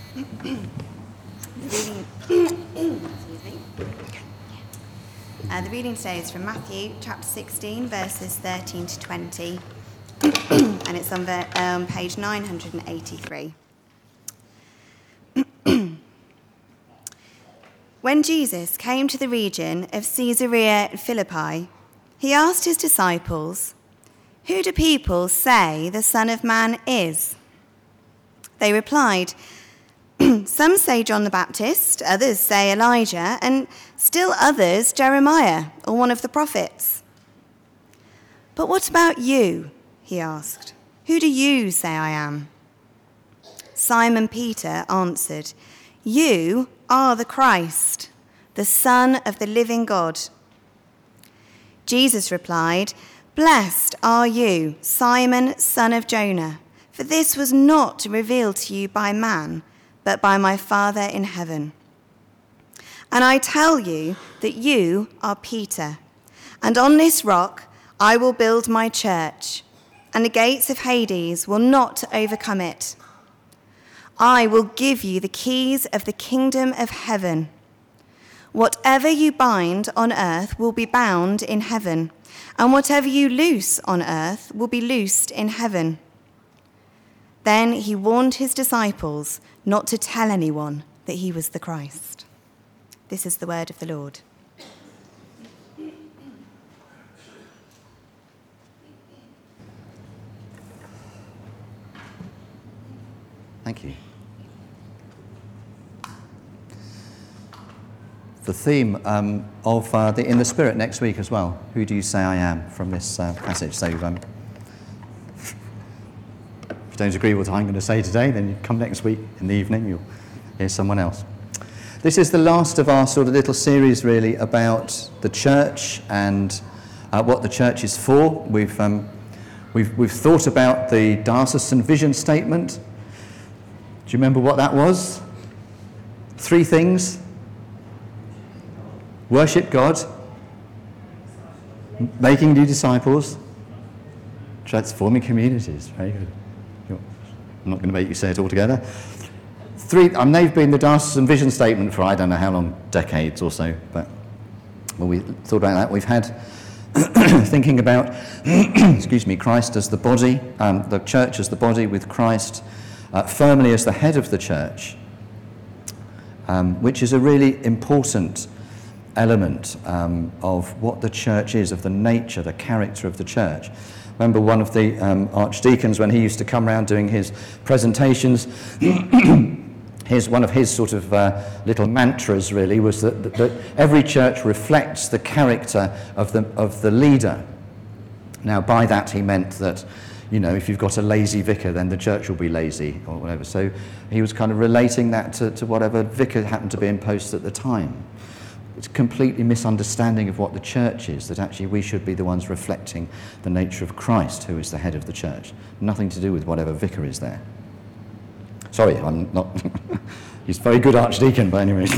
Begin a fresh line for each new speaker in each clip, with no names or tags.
The reading today is from Matthew chapter 16, verses 13 to 20, and it's on page 983. When Jesus came to the region of Caesarea Philippi, he asked his disciples, "Who do people say the Son of Man is?" They replied, "Some say John the Baptist, others say Elijah, and still others Jeremiah or one of the prophets." "But what about you?" he asked. "Who do you say I am?" Simon Peter answered, "You are the Christ, the Son of the living God." Jesus replied, "Blessed are you, Simon, son of Jonah, for this was not revealed to you by man, but by my Father in heaven. And I tell you that you are Peter, and on this rock I will build my church, and the gates of Hades will not overcome it. I will give you the keys of the kingdom of heaven. Whatever you bind on earth will be bound in heaven, and whatever you loose on earth will be loosed in heaven." Then he warned his disciples not to tell anyone that he was the Christ. This is the word of the Lord.
Thank you. The theme of the In the Spirit next week as well. Who do you say I am? From this passage. So if you don't agree with what I'm going to say today, then you come next week in the evening, you'll hear someone else. This is the last of our sort of little series really about the church and what the church is for. We've thought about the diocesan vision statement. Do you remember what that was? 3 things. Worship God, making new disciples, transforming communities. Very good. I'm not going to make you say it all together. 3, they've been the diocesan vision statement for I don't know how long, decades or so. But when we thought about that, we've had thinking about, Christ as the body, the church as the body with Christ firmly as the head of the church, which is a really important element of what the church is, of the nature, the character of the church. Remember one of the archdeacons, when he used to come around doing his presentations, one of his sort of little mantras really was that every church reflects the character of the leader. Now by that he meant that, if you've got a lazy vicar, then the church will be lazy or whatever. So he was kind of relating that to whatever vicar happened to be in post at the time. It's a completely misunderstanding of what the church is, that actually we should be the ones reflecting the nature of Christ, who is the head of the church. Nothing to do with whatever vicar is there. Sorry, I'm not... He's a very good archdeacon, by any means.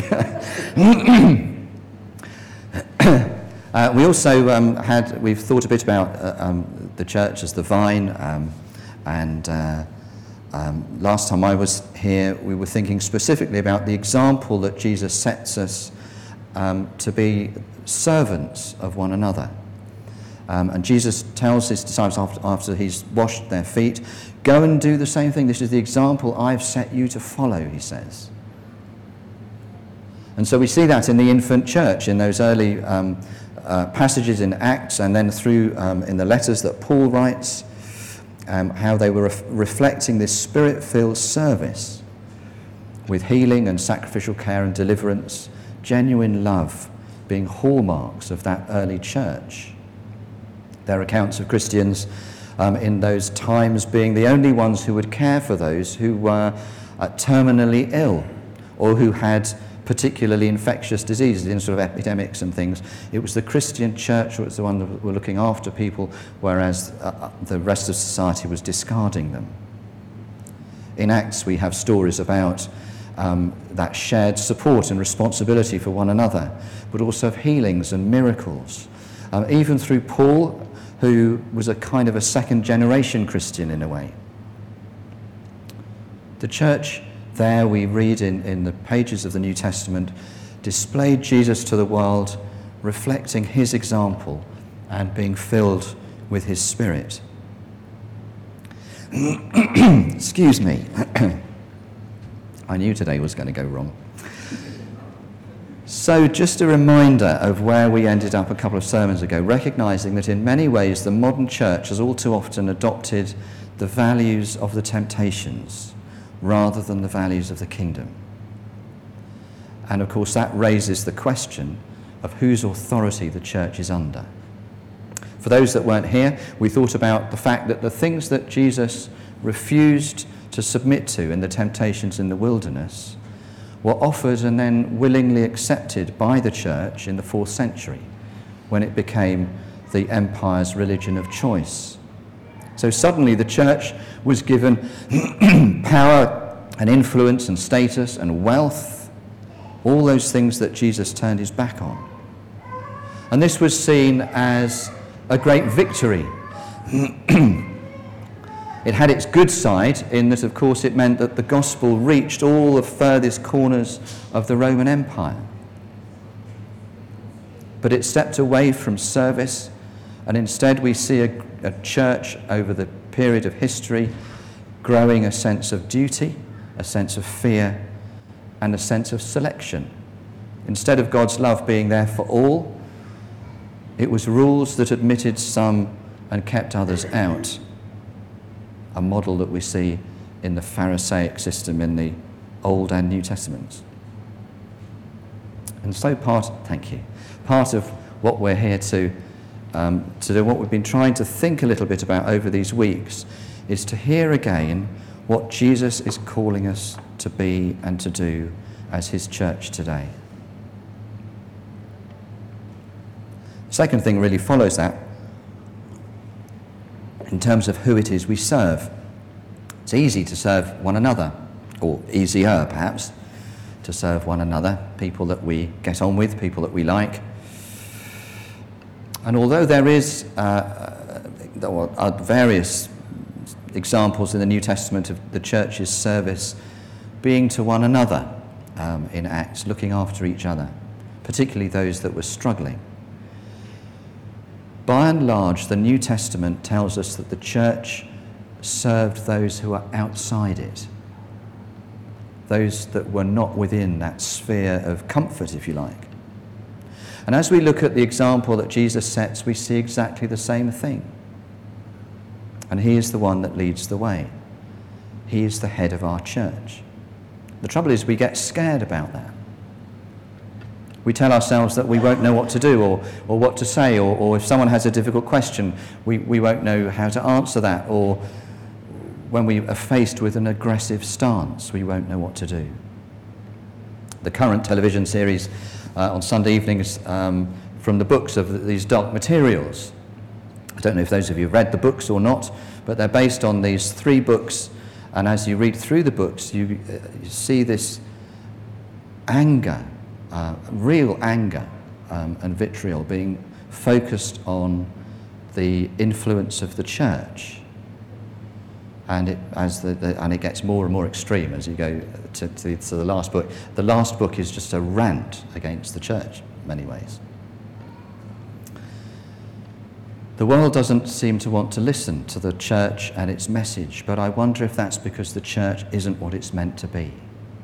We also we've thought a bit about the church as the vine, and last time I was here, we were thinking specifically about the example that Jesus sets us to be servants of one another. And Jesus tells his disciples after he's washed their feet, "Go and do the same thing. This is the example I've set you to follow," he says. And so we see that in the infant church, in those early passages in Acts, and then through in the letters that Paul writes, how they were reflecting this spirit-filled service with healing and sacrificial care and deliverance, genuine love being hallmarks of that early church. Their accounts of Christians in those times being the only ones who would care for those who were terminally ill or who had particularly infectious diseases, in sort of epidemics and things. It was the Christian church that was the one that were looking after people, whereas the rest of society was discarding them. In Acts we have stories about that shared support and responsibility for one another, but also of healings and miracles. Even through Paul, who was a kind of a second generation Christian in a way. The church There we read in the pages of the New Testament, displayed Jesus to the world, reflecting his example and being filled with his Spirit. Excuse me. I knew today was going to go wrong. So just a reminder of where we ended up a couple of sermons ago, recognizing that in many ways the modern church has all too often adopted the values of the temptations rather than the values of the kingdom. And of course that raises the question of whose authority the church is under. For those that weren't here, we thought about the fact that the things that Jesus refused to submit to in the temptations in the wilderness were offered and then willingly accepted by the church in the 4th century, when it became the empire's religion of choice. So suddenly the church was given power and influence and status and wealth, all those things that Jesus turned his back on. And this was seen as a great victory. It had its good side in that, of course, it meant that the gospel reached all the furthest corners of the Roman Empire. But it stepped away from service, and instead we see a church over the period of history growing a sense of duty, a sense of fear, and a sense of selection. Instead of God's love being there for all, it was rules that admitted some and kept others out. A model that we see in the Pharisaic system in the Old and New Testaments. And so part of what we're here to do, what we've been trying to think a little bit about over these weeks, is to hear again what Jesus is calling us to be and to do as his church today. Second thing really follows that in terms of who it is we serve. It's easy to serve one another, or easier perhaps, to serve one another, people that we get on with, people that we like. And although there is various examples in the New Testament of the church's service being to one another in Acts, looking after each other, particularly those that were struggling. By and large, the New Testament tells us that the church served those who are outside it, those that were not within that sphere of comfort, if you like. And as we look at the example that Jesus sets, we see exactly the same thing. And he is the one that leads the way. He is the head of our church. The trouble is we get scared about that. We tell ourselves that we won't know what to do or what to say, or if someone has a difficult question, we won't know how to answer that, or when we are faced with an aggressive stance, we won't know what to do. The current television series on Sunday evenings from the books of these dark materials. I don't know if those of you have read the books or not, but they're based on these 3 books, and as you read through the books, you see this anger, real anger and vitriol being focused on the influence of the church, and it gets more and more extreme as you go to the last book. The last book is just a rant against the church in many ways. The world doesn't seem to want to listen to the church and its message, but I wonder if that's because the church isn't what it's meant to be.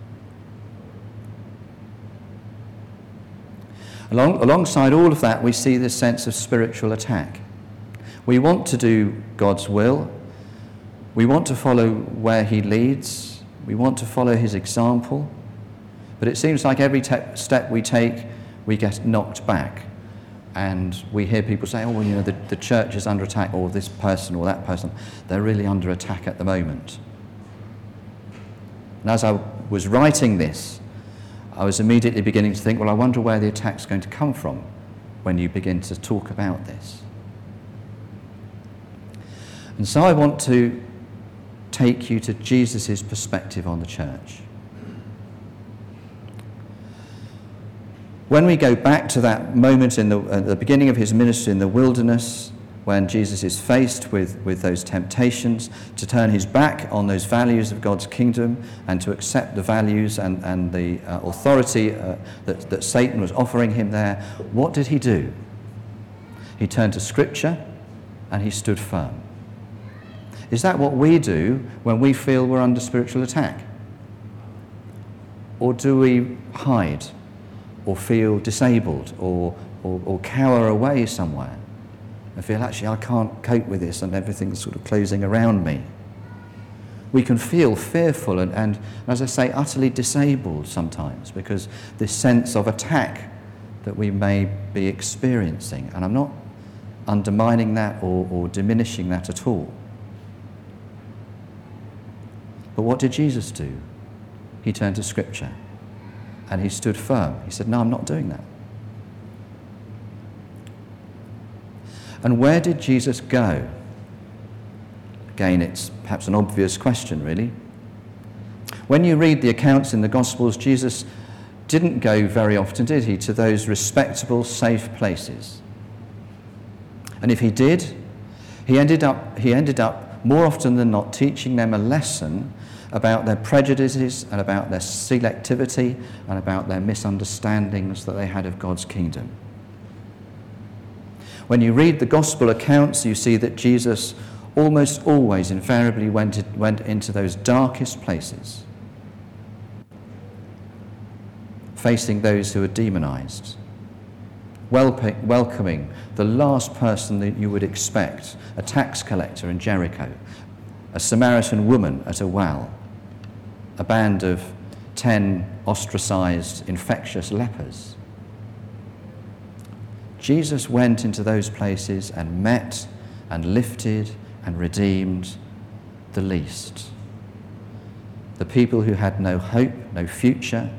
Alongside all of that, we see this sense of spiritual attack. We want to do God's will. We want to follow where he leads. We want to follow his example. But it seems like every step we take, we get knocked back. And we hear people say, the church is under attack, or this person or that person, they're really under attack at the moment. And as I was writing this, I was immediately beginning to think, well, I wonder where the attack's going to come from when you begin to talk about this. And so I want to take you to Jesus' perspective on the church. When we go back to that moment at the beginning of his ministry in the wilderness, when Jesus is faced with those temptations to turn his back on those values of God's kingdom and to accept the values and the authority that Satan was offering him there, what did he do? He turned to Scripture and he stood firm. Is that what we do when we feel we're under spiritual attack? Or do we hide or feel disabled or cower away somewhere and feel, actually, I can't cope with this and everything's sort of closing around me? We can feel fearful and, as I say, utterly disabled sometimes because this sense of attack that we may be experiencing. And I'm not undermining that or diminishing that at all. But what did Jesus do? He turned to Scripture and he stood firm. He said, no, I'm not doing that. And where did Jesus go? Again, it's perhaps an obvious question, really. When you read the accounts in the Gospels, Jesus didn't go very often, did he, to those respectable, safe places. And if he did, he ended up more often than not teaching them a lesson about their prejudices and about their selectivity and about their misunderstandings that they had of God's kingdom. When you read the gospel accounts, you see that Jesus almost always invariably went into those darkest places, facing those who are demonized, welcoming the last person that you would expect, a tax collector in Jericho, a Samaritan woman at a well, a band of 10 ostracized, infectious lepers. Jesus went into those places and met and lifted and redeemed the least. The people who had no hope, no future.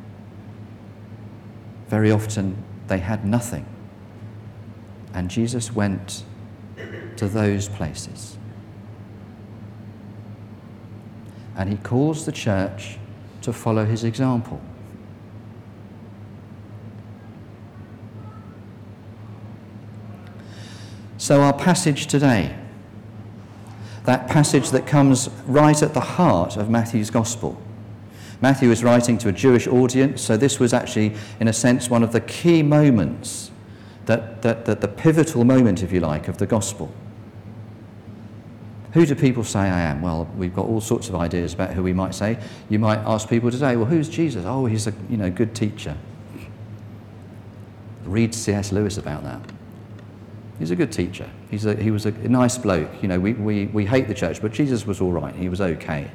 Very often they had nothing. And Jesus went to those places. And he calls the church to follow his example. So our passage today, that passage that comes right at the heart of Matthew's gospel. Matthew is writing to a Jewish audience, so this was actually, in a sense, one of the key moments, that the pivotal moment, if you like, of the gospel. Who do people say I am? Well, we've got all sorts of ideas about who we might say. You might ask people today, well, who's Jesus? Oh, he's a good teacher. Read C.S. Lewis about that. He's a good teacher. He was a nice bloke. We hate the church, but Jesus was all right. He was okay.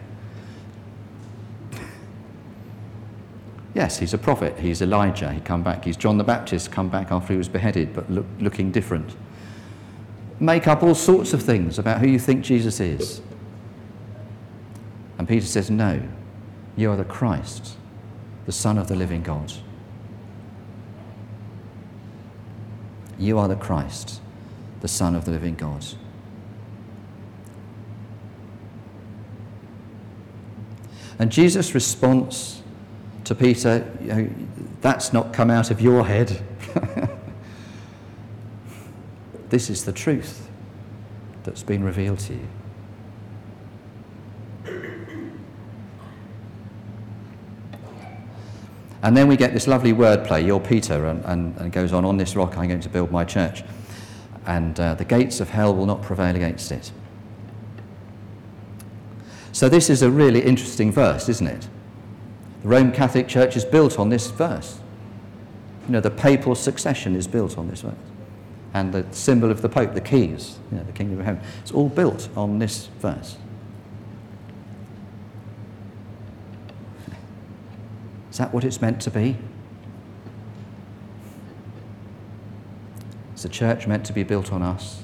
Yes, he's a prophet. He's Elijah. He come back. He's John the Baptist, come back after he was beheaded, but looking different. Make up all sorts of things about who you think Jesus is. And Peter says, no, you are the Christ, the Son of the living God. You are the Christ, the Son of the living God. And Jesus' response to Peter, that's not come out of your head. This is the truth that's been revealed to you. And then we get this lovely wordplay, you're Peter, and goes on this rock I'm going to build my church. And the gates of hell will not prevail against it. So this is a really interesting verse, isn't it? The Roman Catholic Church is built on this verse. The papal succession is built on this verse. And the symbol of the Pope, the keys, the kingdom of heaven, it's all built on this verse. Is that what it's meant to be? Is the church meant to be built on us?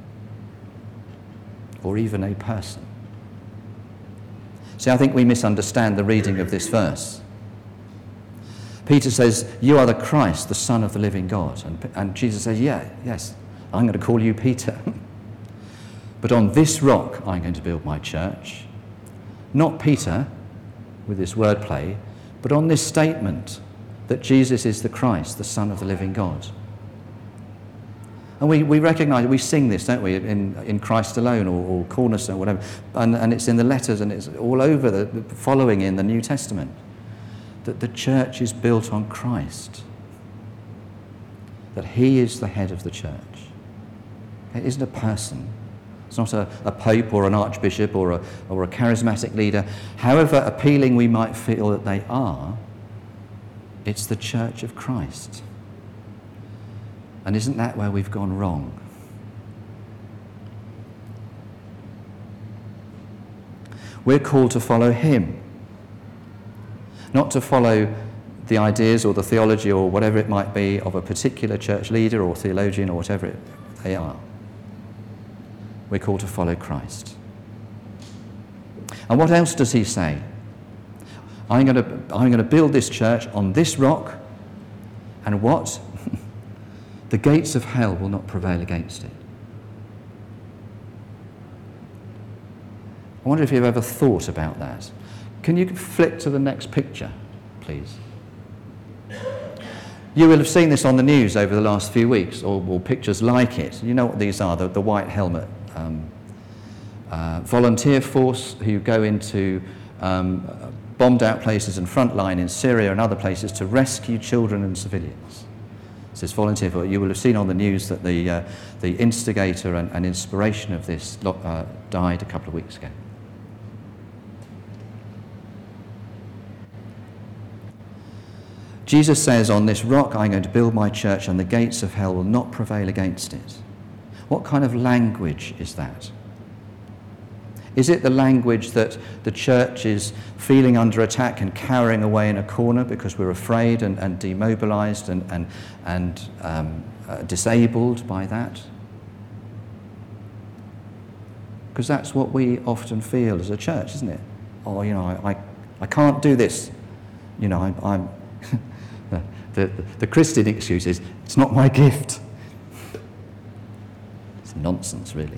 Or even a person? See, I think we misunderstand the reading of this verse. Peter says, you are the Christ, the Son of the living God. And Jesus says, yes, I'm going to call you Peter. But on this rock I'm going to build my church. Not Peter, with this wordplay, but on this statement that Jesus is the Christ, the Son of the living God. And we recognise, we sing this, don't we, in Christ alone or Cornerstone or whatever. And it's in the letters and it's all over the following in the New Testament. That the church is built on Christ. That he is the head of the church. It isn't a person. It's not a pope or an archbishop or a charismatic leader. However appealing we might feel that they are, it's the church of Christ. And isn't that where we've gone wrong? We're called to follow him, not to follow the ideas or the theology or whatever it might be of a particular church leader or theologian or whatever they are. We're called to follow Christ. And what else does he say? I'm going to build this church on this rock, and what? The gates of hell will not prevail against it. I wonder if you've ever thought about that. Can you flick to the next picture, please? You will have seen this on the news over the last few weeks, or pictures like it. You know what these are, the white helmet volunteer force who go into bombed out places and front line in Syria and other places to rescue children and civilians. It says volunteer force. You will have seen on the news that the instigator and inspiration of this died a couple of weeks ago. Jesus says, on this rock I'm going to build my church and the gates of hell will not prevail against it. What kind of language is that? Is it the language that the church is feeling under attack and cowering away in a corner because we're afraid and demobilised and disabled by that? Because that's what we often feel as a church, isn't it? Oh, I can't do this. I'm the Christian excuse is, it's not my gift. It's nonsense, really.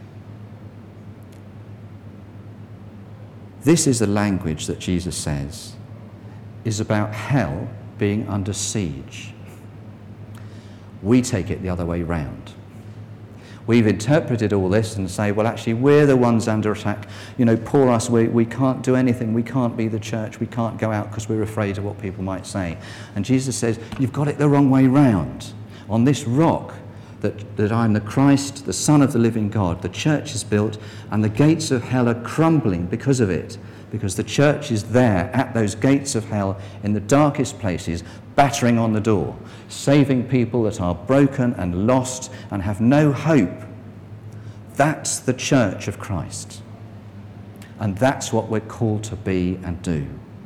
This is the language that Jesus says is about hell being under siege. We take it the other way round. We've interpreted all this and say, well, actually, we're the ones under attack. Poor us, we can't do anything. We can't be the church. We can't go out because we're afraid of what people might say. And Jesus says, you've got it the wrong way round. On this rock, that I'm the Christ, the Son of the living God, the church is built, and the gates of hell are crumbling because of it, because the church is there at those gates of hell in the darkest places, battering on the door, saving people that are broken and lost and have no hope. That's the church of Christ. And that's what we're called to be and do.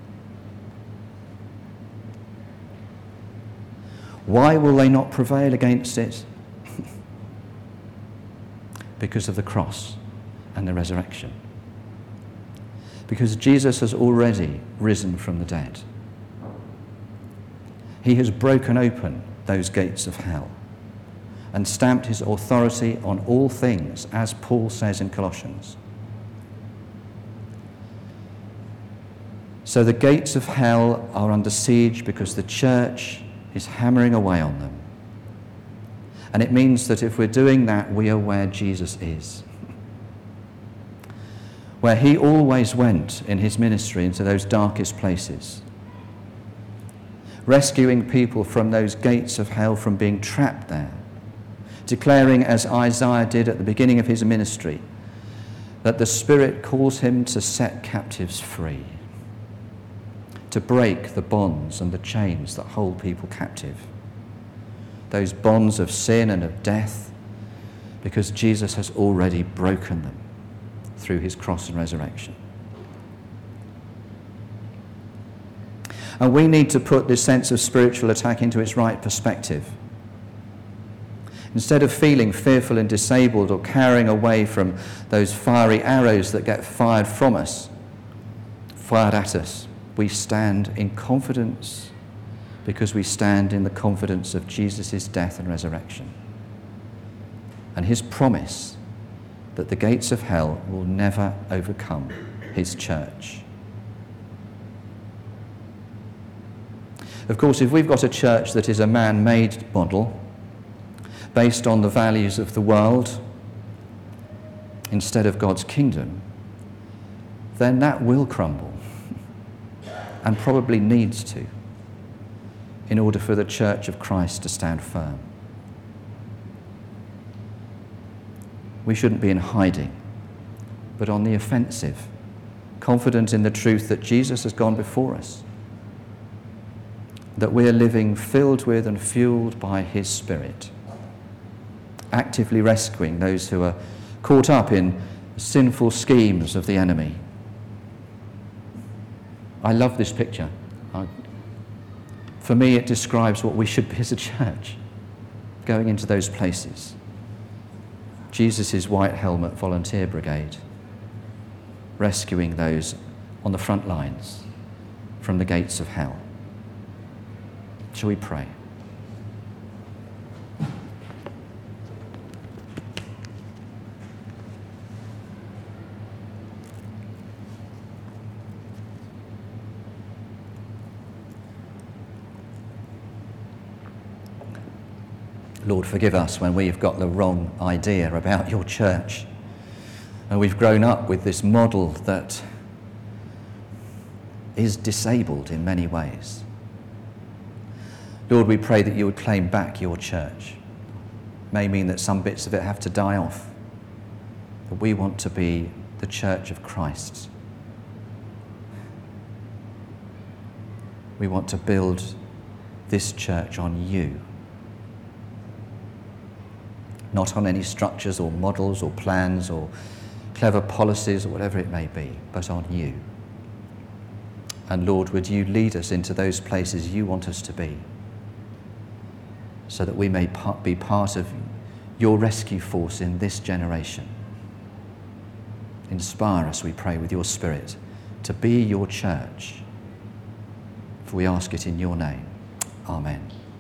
Why will they not prevail against it? Because of the cross and the resurrection. Because Jesus has already risen from the dead. He has broken open those gates of hell and stamped his authority on all things, as Paul says in Colossians. So the gates of hell are under siege because the church is hammering away on them. And it means that if we're doing that, we are where Jesus is. Where he always went in his ministry into those darkest places. Rescuing people from those gates of hell from being trapped there. Declaring, as Isaiah did at the beginning of his ministry, that the Spirit calls him to set captives free. To break the bonds and the chains that hold people captive. Those bonds of sin and of death, because Jesus has already broken them through his cross and resurrection. And we need to put this sense of spiritual attack into its right perspective. Instead of feeling fearful and disabled or carrying away from those fiery arrows that get fired from us, fired at us, we stand in confidence because we stand in the confidence of Jesus' death and resurrection. And his promise that the gates of hell will never overcome his church. Of course, if we've got a church that is a man-made model, based on the values of the world instead of God's kingdom, then that will crumble and probably needs to, in order for the Church of Christ to stand firm. We shouldn't be in hiding, but on the offensive, confident in the truth that Jesus has gone before us, that we're living filled with and fueled by his Spirit, actively rescuing those who are caught up in sinful schemes of the enemy. I love this picture. For me, it describes what we should be as a church, going into those places. Jesus' White Helmet Volunteer Brigade, rescuing those on the front lines from the gates of hell. Shall we pray? Lord, forgive us when we've got the wrong idea about your church. And we've grown up with this model that is disabled in many ways. Lord, we pray that you would claim back your church. It may mean that some bits of it have to die off. But we want to be the church of Christ. We want to build this church on you. Not on any structures or models or plans or clever policies or whatever it may be, but on you. And Lord, would you lead us into those places you want us to be, so that we may be part of your rescue force in this generation. Inspire us, we pray, with your Spirit to be your church. For we ask it in your name. Amen.